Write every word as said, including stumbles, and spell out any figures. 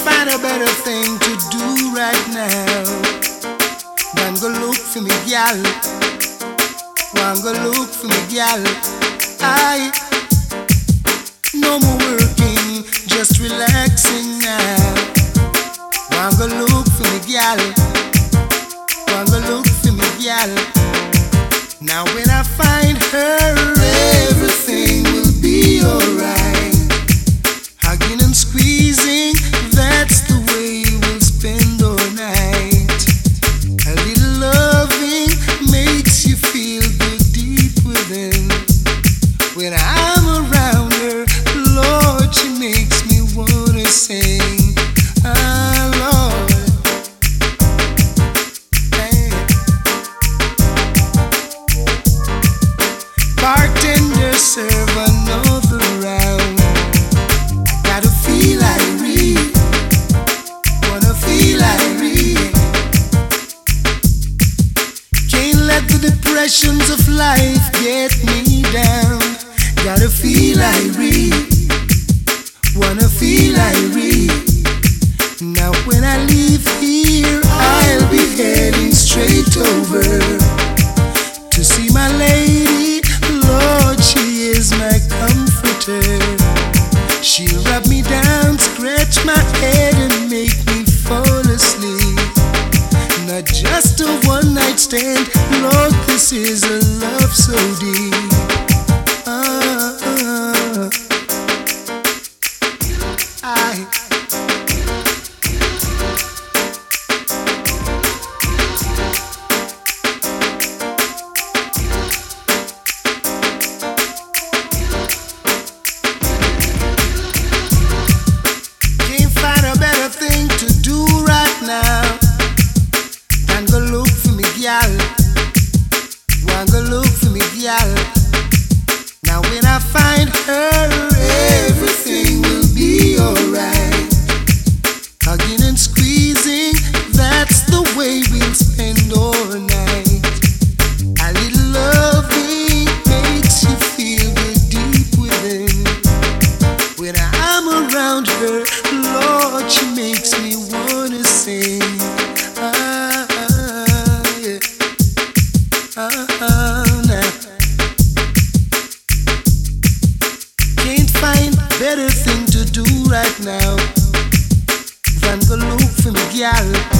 find a better thing to do right now than go look for me gal. One go look for me gal. I no more working, just relaxing now. One go look for me gal. One go look for me gal. Now when I find her, everything will be alright. Hugging and squeezing, that's the way we'll spend all night. A little loving makes you feel good deep within. When I'm around her, Lord, she makes me wanna sing. Ah, Lord. Hey. Bartender, serve another round. Gotta feel irate, wanna feel irate. Can't let the depressions of life get me down. Gotta feel irate, wanna feel irate. Now when I leave here, I'll be heading straight over to see my lady. Lord, she is my comforter. She'll rub me down, scratch my head and make me fall asleep. Not just a one night stand, Lord, this is a love so deep. Ah, ah. I thing to do right now than go look for me gal. One go look for me gal. Now when I find her, everything will be alright. Hugging and squeezing, that's the way we'll spend all night. A little loving makes you feel good deep within. When I'm around her, Lord, she makes me wanna sing. Ah, ah, yeah. Ah, ah, nah. Can't find better thing to do right now than go look for me gal.